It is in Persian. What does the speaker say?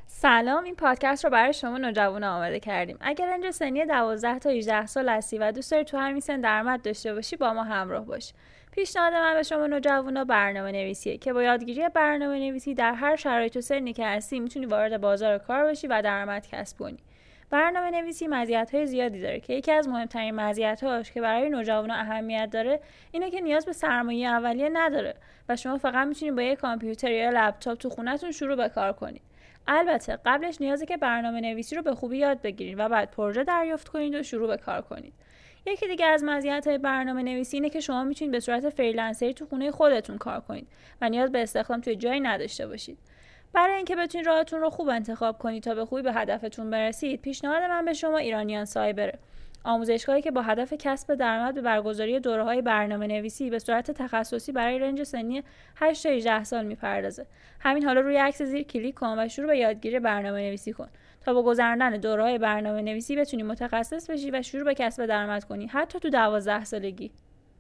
سلام، این پادکست رو برای شما نوجوانا آماده کردیم. اگر رنج سنی 12 تا 18 سال هستی و دوست داری تو همین سن درآمد داشته باشی، با ما همراه باش. پیشنهاد من به شما نوجوانا برنامه نویسیه که با یادگیری برنامه نویسی در هر شرایط و سنی که هستی میتونی وارد بازار کار بشی و درآمد کسب کنی. برنامه نویسی مزیت‌های زیادی داره که یکی از مهمترین مزیت‌هاش که برای نوجوانا اهمیت داره اینه که نیاز به سرمایه اولیه نداره و شما فقط میتونید با یک کامپیوتر یا لپتاپ تو خونه‌تون شروع به کار کنید. البته قبلش نیازه که برنامه نویسی رو به خوبی یاد بگیرید و بعد پروژه دریافت کنید و شروع به کار کنید. یکی دیگه از مزیت‌های برنامه نویسی اینه که شما میتونید به صورت فریلنسری تو خونه خودتون کار کنید و نیاز به استخدام توی جایی نداشته باشید. برای اینکه بتونید راهتون رو خوب انتخاب کنید تا به خوبی به هدفتون برسید، پیشنهاد من به شما ایرانیان سایبره. آموزشگاهی که با هدف کسب درآمد به برگزاری دوره‌های برنامه‌نویسی به صورت تخصصی برای رنج سنی 8 تا 18 سال میپردازه. همین حالا روی عکس زیر کلیک کن و شروع به یادگیری برنامه‌نویسی کن تا با گذراندن دوره‌های برنامه‌نویسی بتونی متخصص بشی و شروع به کسب درآمد کنی، حتی تو 12 سالگی.